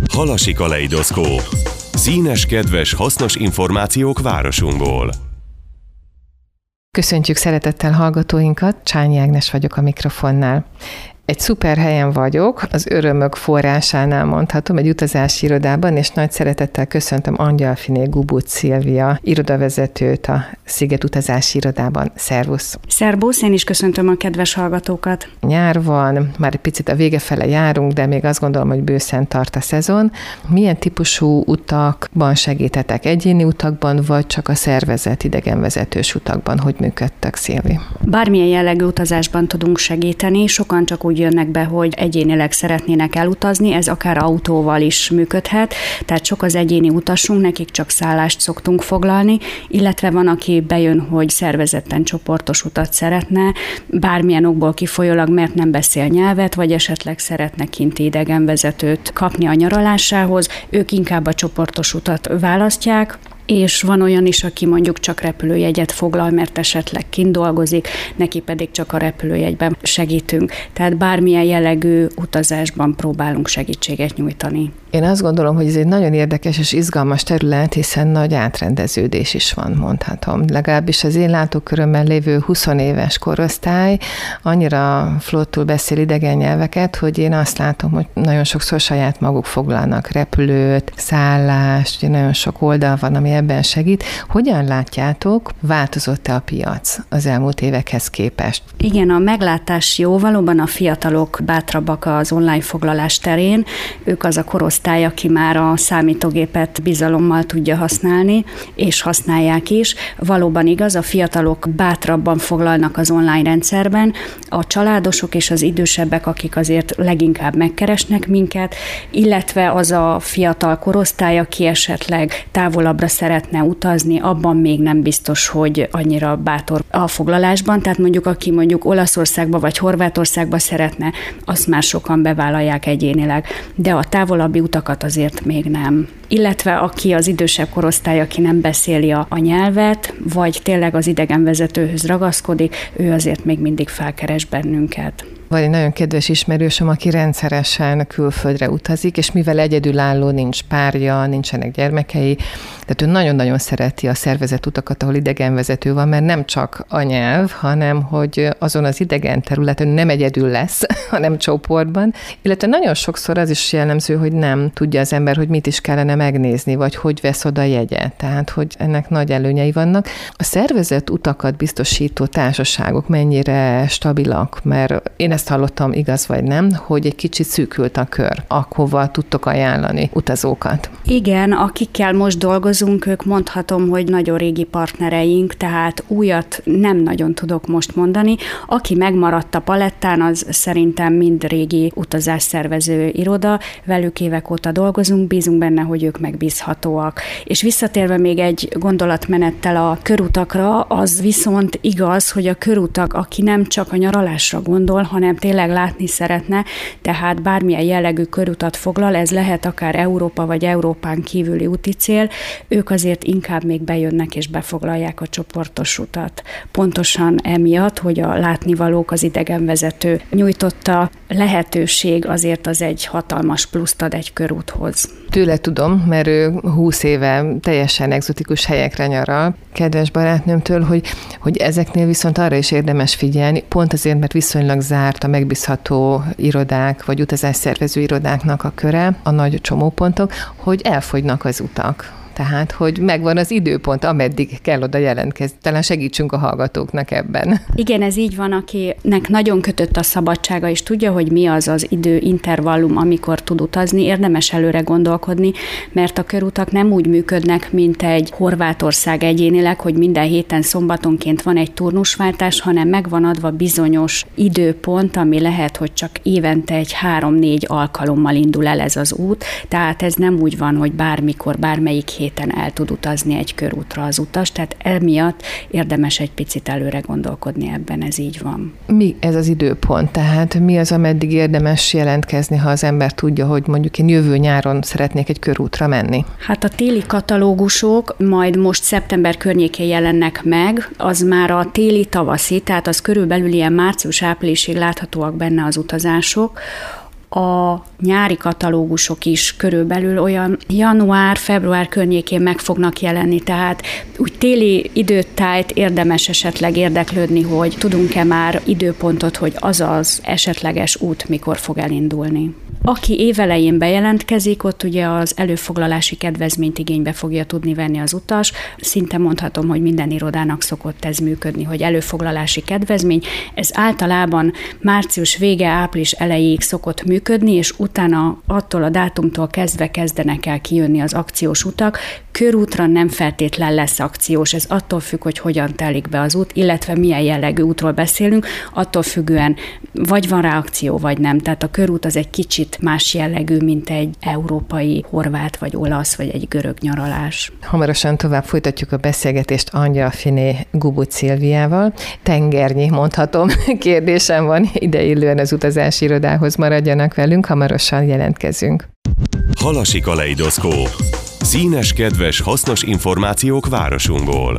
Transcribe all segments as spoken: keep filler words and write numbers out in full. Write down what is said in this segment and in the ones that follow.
Halasi kaleidoszkóp. Színes, kedves, hasznos információk városunkból. Köszöntjük szeretettel hallgatóinkat, Csányi Ágnes vagyok a mikrofonnál. Egy szuper helyen vagyok, az örömök forrásánál mondhatom, egy utazási irodában, és nagy szeretettel köszöntöm Angyalfiné Gubuc Szilvia irodavezetőt a Sziget utazási irodában. Szervusz! Szervusz, én is köszöntöm a kedves hallgatókat. Nyár van, már egy picit a vége fele járunk, de még azt gondolom, hogy bőszen tart a szezon. Milyen típusú utakban segítetek? Egyéni utakban, vagy csak a szervezett idegenvezetős utakban? Hogy működtek, Szilvi? Bármilyen jellegű utazásban tudunk segíteni, sokan csak úgy jönnek be, hogy egyénileg szeretnének elutazni, ez akár autóval is működhet, tehát sok az egyéni utasunk, nekik csak szállást szoktunk foglalni, illetve van, aki bejön, hogy szervezetten csoportos utat szeretne, bármilyen okból kifolyólag, mert nem beszél nyelvet, vagy esetleg szeretne kinti idegenvezetőt kapni a nyaralásához, ők inkább a csoportos utat választják, és van olyan is, aki mondjuk csak repülőjegyet foglal, mert esetleg kint dolgozik, neki pedig csak a repülőjegyben segítünk. Tehát bármilyen jellegű utazásban próbálunk segítséget nyújtani. Én azt gondolom, hogy ez egy nagyon érdekes és izgalmas terület, hiszen nagy átrendeződés is van, mondhatom. Legalábbis az én látókörömben lévő húsz éves korosztály annyira flottul beszél idegen nyelveket, hogy én azt látom, hogy nagyon sokszor saját maguk foglalnak repülőt, szállást, ugye nagyon sok oldal van, ami ebben segít. Hogyan látjátok, változott-e a piac az elmúlt évekhez képest? Igen, a meglátás jó, valóban a fiatalok bátrabbak az online foglalás terén, ők az a korosztály, aki már a számítógépet bizalommal tudja használni, és használják is. Valóban igaz, a fiatalok bátrabban foglalnak az online rendszerben, a családosok és az idősebbek, akik azért leginkább megkeresnek minket, illetve az a fiatal korosztály, aki esetleg távolabbra szeretne utazni, abban még nem biztos, hogy annyira bátor a foglalásban, tehát mondjuk aki mondjuk Olaszországba vagy Horvátországba szeretne, azt már sokan bevállalják egyénileg, de a távolabbi utakat azért még nem. Illetve aki az idősebb korosztály, aki nem beszéli a, a nyelvet, vagy tényleg az idegenvezetőhöz ragaszkodik, ő azért még mindig felkeres bennünket. Van egy nagyon kedves ismerősöm, aki rendszeresen külföldre utazik, és mivel egyedülálló, nincs párja, nincsenek gyermekei, tehát ő nagyon-nagyon szereti a szervezett utakat, ahol idegenvezető van, mert nem csak a nyelv, hanem hogy azon az idegen területen nem egyedül lesz, hanem csoportban, illetve nagyon sokszor az is jellemző, hogy nem tudja az ember, hogy mit is kellene megnézni, vagy hogy vesz oda jegyet, tehát hogy ennek nagy előnyei vannak. A szervezett utakat biztosító társaságok mennyire stabilak, mert én ezt hallottam, igaz vagy nem, hogy egy kicsit szűkült a kör, ahova tudtok ajánlani utazókat. Igen, akikkel most dolgozunk, ők mondhatom, hogy nagyon régi partnereink, tehát újat nem nagyon tudok most mondani. Aki megmaradt a palettán, az szerintem mind régi utazásszervező iroda, velük évek óta dolgozunk, bízunk benne, hogy ők megbízhatóak. És visszatérve még egy gondolatmenettel a körutakra, az viszont igaz, hogy a körutak, aki nem csak a nyaralásra gondol, hanem tényleg látni szeretne, tehát bármilyen jellegű körutat foglal, ez lehet akár Európa vagy Európán kívüli úti cél, ők azért inkább még bejönnek és befoglalják a csoportos utat. Pontosan emiatt, hogy a látnivalók, az idegenvezető nyújtotta lehetőség azért az egy hatalmas pluszt ad egy körúthoz. Tőle tudom, mert ő húsz éve teljesen egzotikus helyekre nyaral. Kedves barátnőmtől, hogy, hogy ezeknél viszont arra is érdemes figyelni, pont azért, mert viszonylag zárt a megbízható irodák, vagy utazásszervező irodáknak a köre, a nagy csomópontok, hogy elfogynak az utak. Tehát, hogy megvan az időpont, ameddig kell oda jelentkezni. Talán segítsünk a hallgatóknak ebben. Igen, ez így van, akinek nagyon kötött a szabadsága, és tudja, hogy mi az az időintervallum, amikor tud utazni, érdemes előre gondolkodni, mert a körutak nem úgy működnek, mint egy Horvátország egyénileg, hogy minden héten szombatonként van egy turnusváltás, hanem megvan adva bizonyos időpont, ami lehet, hogy csak évente egy három-négy alkalommal indul el ez az út, tehát ez nem úgy van, hogy bármikor, bármelyik hét héten el tud utazni egy körútra az utas, tehát emiatt érdemes egy picit előre gondolkodni ebben, ez így van. Mi ez az időpont? Tehát mi az, ameddig érdemes jelentkezni, ha az ember tudja, hogy mondjuk én jövő nyáron szeretnék egy körútra menni? Hát a téli katalógusok majd most szeptember környékén jelennek meg, az már a téli-tavaszi, tehát az körülbelül ilyen március-áprilisig láthatóak benne az utazások. A nyári katalógusok is körülbelül olyan január-február környékén meg fognak jelenni, tehát úgy téli időtájt érdemes esetleg érdeklődni, hogy tudunk-e már időpontot, hogy az az esetleges út mikor fog elindulni. Aki évelején bejelentkezik, ott ugye az előfoglalási kedvezményt igénybe fogja tudni venni az utas. Szinte mondhatom, hogy minden irodának szokott ez működni, hogy előfoglalási kedvezmény. Ez általában március vége, április elejéig szokott működni, és utána attól a dátumtól kezdve kezdenek el kijönni az akciós utak. Körútra nem feltétlen lesz akciós, ez attól függ, hogy hogyan telik be az út, illetve milyen jellegű útról beszélünk, attól függően vagy van rá akció, vagy nem. Tehát a körút az egy kicsit más jellegű, mint egy európai, horvát, vagy olasz, vagy egy görög nyaralás. Hamarosan tovább folytatjuk a beszélgetést Angyalfiné Gubuc Szilviával. Tengernyi, mondhatom, kérdésem van ideillően az utazási irodához, maradjanak velünk, hamarosan jelentkezünk. Halasi kaleidoszkóp. Színes, kedves, hasznos információk városunkból.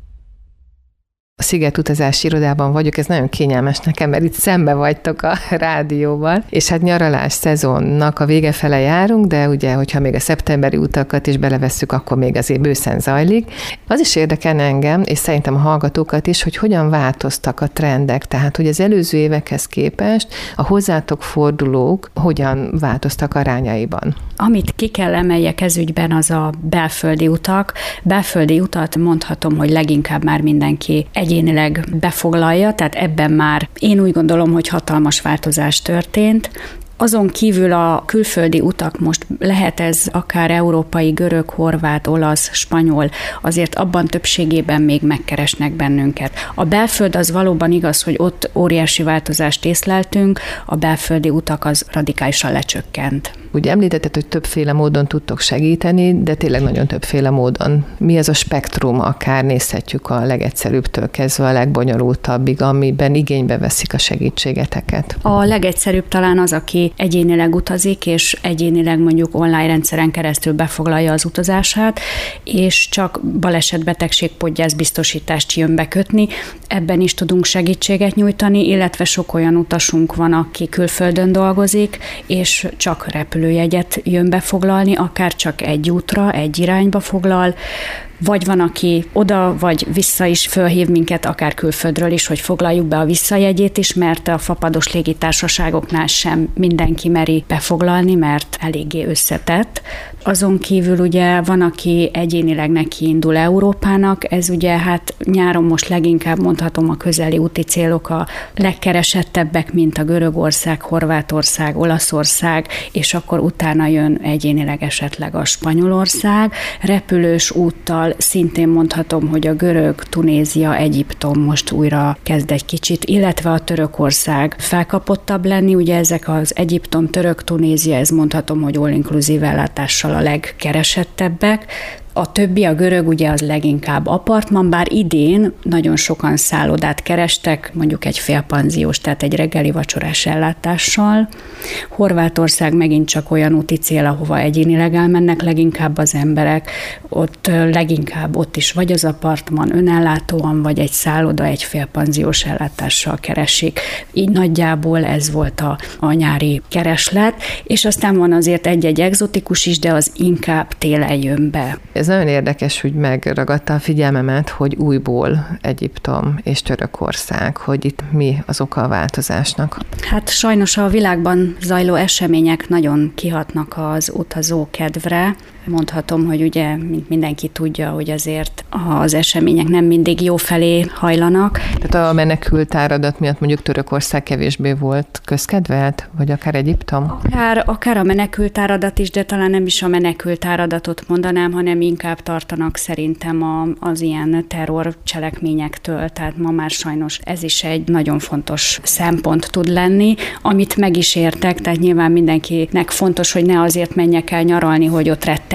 A Sziget utazási irodában vagyok, ez nagyon kényelmes nekem, mert itt szembe vagytok a rádióval, és hát nyaralás szezonnak a vége fele járunk, de ugye, hogyha még a szeptemberi utakat is belevesszük, akkor még azért bőszen zajlik. Az is érdekel engem, és szerintem a hallgatókat is, hogy hogyan változtak a trendek, tehát hogy az előző évekhez képest a hozzátok fordulók hogyan változtak arányaiban. Amit ki kell emeljek ez ügyben, az a belföldi utak. Belföldi utat mondhatom, hogy leginkább már mindenki egyénileg befoglalja, tehát ebben már én úgy gondolom, hogy hatalmas változás történt. Azon kívül a külföldi utak, most lehet ez akár európai, görög, horvát, olasz, spanyol, azért abban többségében még megkeresnek bennünket. A belföld az valóban igaz, hogy ott óriási változást észleltünk, a belföldi utak az radikálisan lecsökkent. Ugye említetted, hogy többféle módon tudtok segíteni, de tényleg nagyon többféle módon. Mi az a spektrum, akár nézhetjük a legegyszerűbbtől kezdve a legbonyolultabbig, amiben igénybe veszik a segítségeteket? A legegyszerűbb talán az, aki egyénileg utazik, és egyénileg mondjuk online rendszeren keresztül befoglalja az utazását, és csak balesetbetegségpodgyász biztosítást jön bekötni. Ebben is tudunk segítséget nyújtani, illetve sok olyan utasunk van, aki külföldön dolgozik, és csak repülőjegyet jön befoglalni, akár csak egy útra, egy irányba foglal, vagy van, aki oda vagy vissza is fölhív minket, akár külföldről is, hogy foglaljuk be a visszajegyét is, mert a fapados légitársaságoknál sem mindenki meri befoglalni, mert eléggé összetett. Azon kívül ugye van, aki egyénileg neki indul Európának, ez ugye hát nyáron most leginkább mondhatom a közeli úti célok a legkeresettebbek, mint a Görögország, Horvátország, Olaszország, és akkor utána jön egyénileg esetleg a Spanyolország. Repülős úttal szintén mondhatom, hogy a görög, Tunézia, Egyiptom most újra kezd egy kicsit, illetve a Törökország felkapottabb lenni, ugye ezek az Egyiptom, Török, Tunézia, ez mondhatom, hogy all-inclusive ellátással a legkeresettebbek. A többi, a görög ugye az leginkább apartman, bár idén nagyon sokan szállodát kerestek, mondjuk egy félpanziós, tehát egy reggeli vacsorás ellátással. Horvátország megint csak olyan úti cél, ahova egyénileg elmennek leginkább az emberek. Ott leginkább ott is vagy az apartman önellátóan, vagy egy szálloda, egy félpanziós ellátással keresik. Így nagyjából ez volt a, a nyári kereslet, és aztán van azért egy-egy egzotikus is, de az inkább télen jön be. Ez nagyon érdekes, hogy megragadta a figyelmemet, hogy újból Egyiptom és Törökország, hogy itt mi az oka a változásnak. Hát sajnos a világban zajló események nagyon kihatnak az utazó kedvre. Mondhatom, hogy ugye, mint mindenki tudja, hogy azért az események nem mindig jó felé hajlanak. Tehát a menekült áradat miatt mondjuk Törökország kevésbé volt közkedvelt, vagy akár Egyiptom? Akár, akár a menekült áradat is, de talán nem is a menekült áradatot mondanám, hanem inkább tartanak szerintem a, az ilyen terrorcselekményektől. Tehát ma már sajnos ez is egy nagyon fontos szempont tud lenni, amit meg is értek, tehát nyilván mindenkinek fontos, hogy ne azért menjek el nyaralni, hogy ott rettegek,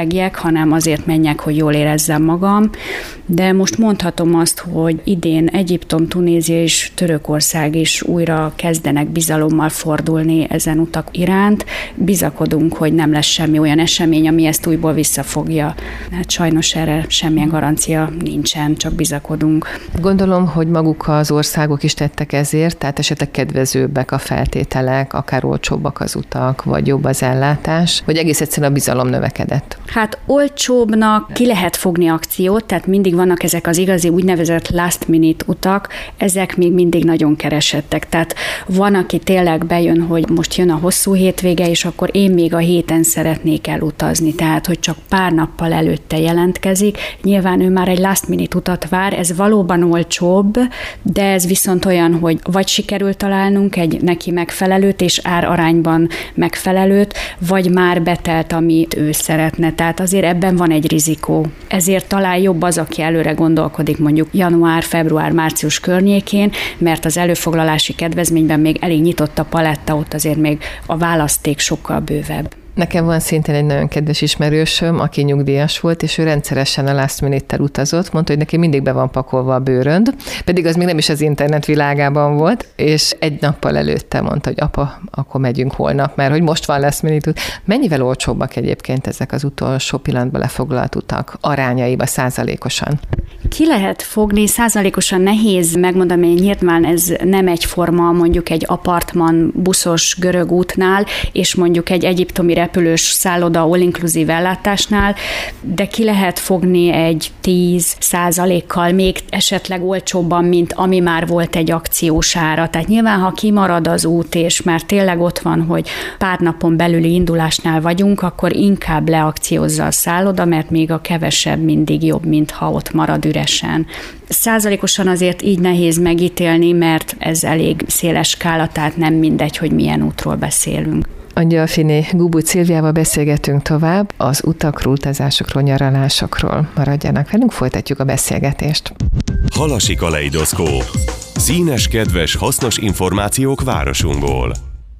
betegjek, hanem azért menjek, hogy jól érezzem magam. De most mondhatom azt, hogy idén Egyiptom, Tunézia és Törökország is újra kezdenek bizalommal fordulni ezen utak iránt. Bizakodunk, hogy nem lesz semmi olyan esemény, ami ezt újból visszafogja. Hát sajnos erre semmilyen garancia nincsen, csak bizakodunk. Gondolom, hogy maguk az országok is tettek ezért, tehát esetleg kedvezőbbek a feltételek, akár olcsóbbak az utak, vagy jobb az ellátás, vagy egész egyszerűen a bizalom növekedett. Hát olcsóbbnak ki lehet fogni akciót, tehát mindig vannak ezek az igazi úgynevezett last minute utak, ezek még mindig nagyon keresettek. Tehát van, aki tényleg bejön, hogy most jön a hosszú hétvége, és akkor én még a héten szeretnék elutazni, tehát hogy csak pár nappal előtte jelentkezik. Nyilván ő már egy last minute utat vár, ez valóban olcsóbb, de ez viszont olyan, hogy vagy sikerül találnunk egy neki megfelelőt, és ár arányban megfelelőt, vagy már betelt, amit ő szeretne. Tehát azért ebben van egy rizikó. Ezért talán jobb az, aki előre gondolkodik mondjuk január, február, március környékén, mert az előfoglalási kedvezményben még elég nyitott a paletta, ott azért még a választék sokkal bővebb. Nekem van szintén egy nagyon kedves ismerősöm, aki nyugdíjas volt, és ő rendszeresen a last minute-tel utazott, mondta, hogy neki mindig be van pakolva a bőrönd, pedig az még nem is az internet világában volt, és egy nappal előtte mondta, hogy apa, akkor megyünk holnap, mert hogy most van last minute. Mennyivel olcsóbbak egyébként ezek az utolsó pillanatban lefoglalt utak arányaiba százalékosan? Ki lehet fogni, százalékosan nehéz megmondani, hogy nyilván ez nem egyforma mondjuk egy apartman buszos görög útnál, és mondjuk egy egyiptomi repülős szálloda all-inclusive ellátásnál, de ki lehet fogni egy tíz százalékkal még esetleg olcsóbban, mint ami már volt egy akciós ára. Tehát nyilván, ha kimarad az út, és már tényleg ott van, hogy pár napon belüli indulásnál vagyunk, akkor inkább leakciózza a szálloda, mert még a kevesebb mindig jobb, mint ha ott marad üresen. Százalékosan azért így nehéz megítélni, mert ez elég széles skála, tehát nem mindegy, hogy milyen útról beszélünk. Angyalfiné Gubu Szilviával beszélgetünk tovább az utakról, utazásokról, nyaralásokról. Maradjanak velünk, folytatjuk a beszélgetést. Halasi kaleidoszkóp. Színes, kedves, hasznos információk városunkból.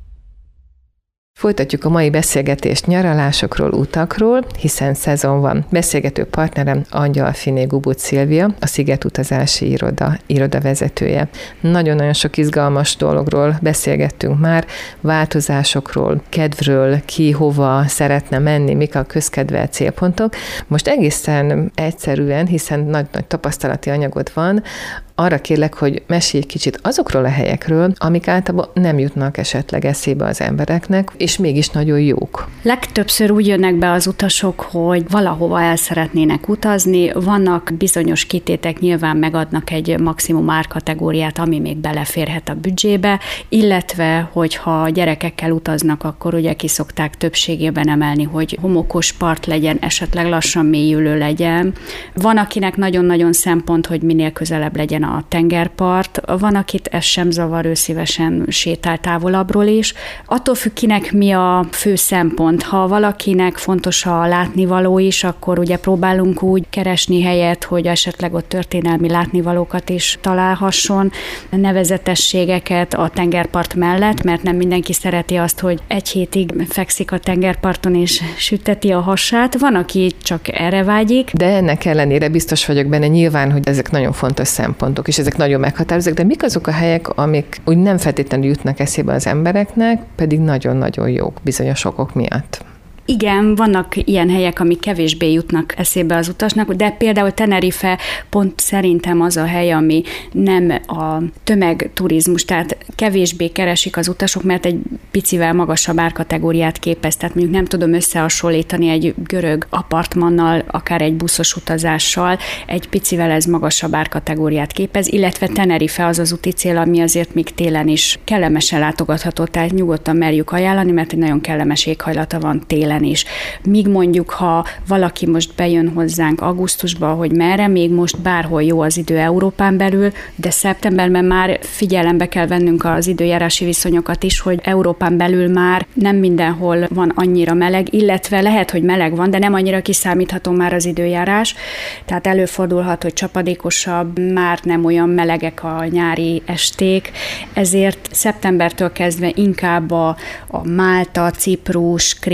Folytatjuk a mai beszélgetést nyaralásokról, utakról, hiszen szezon van. Beszélgető partnerem Angyalfiné Gubu Szilvia, a Sziget Utazási Iroda irodavezetője. Nagyon-nagyon sok izgalmas dologról beszélgettünk már, változásokról, kedvről, ki hova szeretne menni, mik a közkedvelt célpontok. Most egészen egyszerűen, hiszen nagy-nagy tapasztalati anyagod van, arra kérlek, hogy mesélj kicsit azokról a helyekről, amik általában nem jutnak esetleg eszébe az embereknek, és mégis nagyon jók. Legtöbbször úgy jönnek be az utasok, hogy valahova el szeretnének utazni, vannak bizonyos kitétek, nyilván megadnak egy maximum árkategóriát, ami még beleférhet a büdzsébe, illetve, hogyha gyerekekkel utaznak, akkor ugye ki szokták többségében emelni, hogy homokos part legyen, esetleg lassan mélyülő legyen. Van, akinek nagyon-nagyon szempont, hogy minél közelebb legyen a tengerpart, van, akit ez sem zavar, ő szívesen sétál távolabbról is. Attól függ, kinek mi a fő szempont. Ha valakinek fontos a látnivaló is, akkor ugye próbálunk úgy keresni helyet, hogy esetleg ott történelmi látnivalókat is találhasson, nevezetességeket a tengerpart mellett, mert nem mindenki szereti azt, hogy egy hétig fekszik a tengerparton és süteti a hasát. Van, aki csak erre vágyik. De ennek ellenére biztos vagyok benne nyilván, hogy ezek nagyon fontos szempontok, és ezek nagyon meghatározók, de mik azok a helyek, amik úgy nem feltétlenül jutnak eszébe az embereknek, pedig nagyon-nagyon jók bizonyos okok miatt? Igen, vannak ilyen helyek, amik kevésbé jutnak eszébe az utasnak, de például Tenerife pont szerintem az a hely, ami nem a tömegturizmus, tehát kevésbé keresik az utasok, mert egy picivel magasabb árkategóriát képez, tehát mondjuk nem tudom összehasonlítani egy görög apartmannal, akár egy buszos utazással, egy picivel ez magasabb árkategóriát képez, illetve Tenerife az az úti cél, ami azért még télen is kellemesen látogatható, tehát nyugodtan merjük ajánlani, mert egy nagyon kellemes éghajlata van télen is. Míg mondjuk, ha valaki most bejön hozzánk augusztusba, hogy merre, még most bárhol jó az idő Európán belül, de szeptemberben már figyelembe kell vennünk az időjárási viszonyokat is, hogy Európán belül már nem mindenhol van annyira meleg, illetve lehet, hogy meleg van, de nem annyira kiszámítható már az időjárás, tehát előfordulhat, hogy csapadékosabb, már nem olyan melegek a nyári esték, ezért szeptembertől kezdve inkább a, a Málta, Ciprus, Kréta,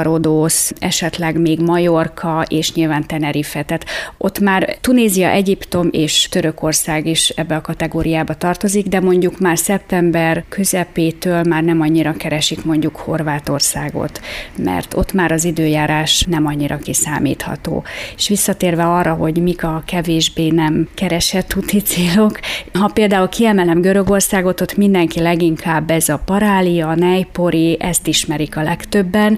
Rodosz, esetleg még Majorka, és nyilván Tenerife. Tehát ott már Tunézia, Egyiptom és Törökország is ebbe a kategóriába tartozik, de mondjuk már szeptember közepétől már nem annyira keresik mondjuk Horvátországot, mert ott már az időjárás nem annyira kiszámítható. És visszatérve arra, hogy mik a kevésbé nem keresett úti célok, ha például kiemelem Görögországot, ott mindenki leginkább ez a Parália, Nejpori, ezt ismerik a legtöbben.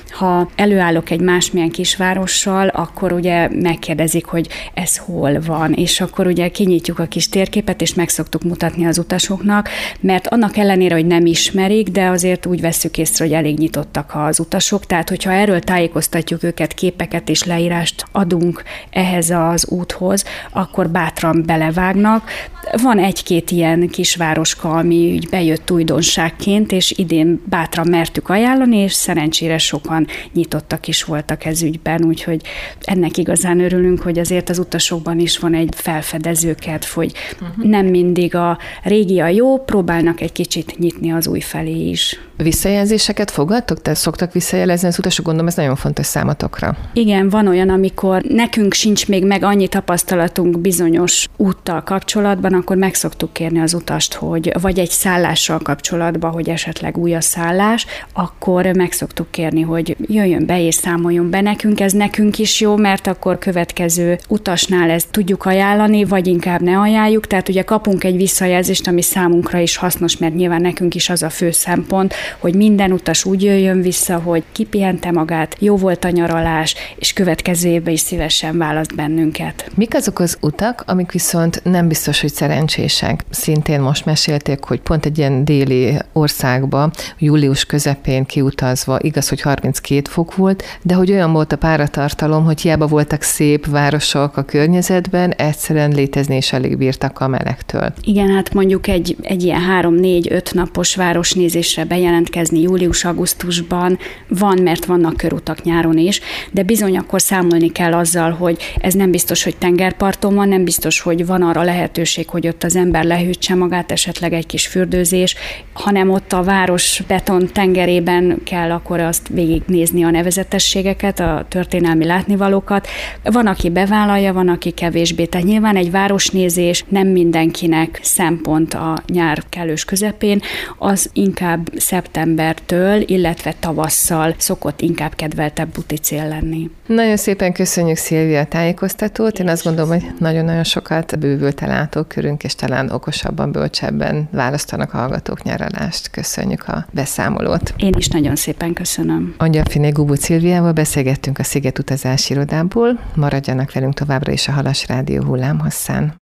Ha előállok egy másmilyen kisvárossal, akkor ugye megkérdezik, hogy ez hol van, és akkor ugye kinyitjuk a kis térképet, és meg szoktuk mutatni az utasoknak, mert annak ellenére, hogy nem ismerik, de azért úgy vesszük észre, hogy elég nyitottak az utasok, tehát hogyha erről tájékoztatjuk őket, képeket és leírást adunk ehhez az úthoz, akkor bátran belevágnak. Van egy-két ilyen kisvároska, ami úgy bejött újdonságként, és idén bátran mertük ajánlani, és szerencsére sokan nyitottak is voltak ez ügyben, úgyhogy ennek igazán örülünk, hogy azért az utasokban is van egy felfedező kedv, hogy uh-huh. nem mindig a régi a jó, próbálnak egy kicsit nyitni az új felé is. Visszajelzéseket fogadtok? Tehát szoktak visszajelezni az utasok? Gondolom, ez nagyon fontos számotokra. Igen, van olyan, amikor nekünk sincs még meg annyi tapasztalatunk bizonyos úttal kapcsolatban, akkor meg szoktuk kérni az utast, hogy vagy egy szállással kapcsolatban, hogy esetleg új a szállás, akkor meg szoktuk kérni, hogy jöjjön be és számoljon be nekünk, ez nekünk is jó, mert akkor következő utasnál ezt tudjuk ajánlani, vagy inkább ne ajánljuk, tehát ugye kapunk egy visszajelzést, ami számunkra is hasznos, mert nyilván nekünk is az a fő szempont, hogy minden utas úgy jöjjön vissza, hogy kipihente magát, jó volt a nyaralás, és következő évben is szívesen választ bennünket. Mik azok az utak, amik viszont nem biztos, hogy szerencsések? Szintén most mesélték, hogy pont egy ilyen déli országba, július közepén kiutazva, igaz, hogy harminckét fok volt, de hogy olyan volt a páratartalom, hogy hiába voltak szép városok a környezetben, egyszerűen létezni is alig bírtak a melegtől. Igen, hát mondjuk egy, egy ilyen három-négy-öt napos városnézésre bejelentkezni július-augusztusban van, mert vannak körutak nyáron is, de bizony akkor számolni kell azzal, hogy ez nem biztos, hogy tengerparton van, nem biztos, hogy van arra lehetőség, hogy ott az ember lehűtse magát, esetleg egy kis fürdőzés, hanem ott a város beton tengerében kell akkor azt végignézni a nevezetességeket, a történelmi látnivalókat. Van, aki bevállalja, van, aki kevésbé. Tehát nyilván egy városnézés nem mindenkinek szempont a nyár kellős közepén, az inkább szeptembertől, illetve tavasszal szokott inkább kedveltebb úti cél lenni. Nagyon szépen köszönjük, Szilvia, a tájékoztatót. Én azt gondolom, hogy nagyon-nagyon sokat bővült a látókörünk, és talán okosabban, bölcsebben választanak a hallgatók nyaralást. Köszönjük a beszámolót. Én is nagyon szépen köszönöm. Angyalfiné Gubó Szilviával beszélgettünk a Sziget utazási irodából. Maradjanak velünk továbbra is a Halas Rádió hullámhosszán.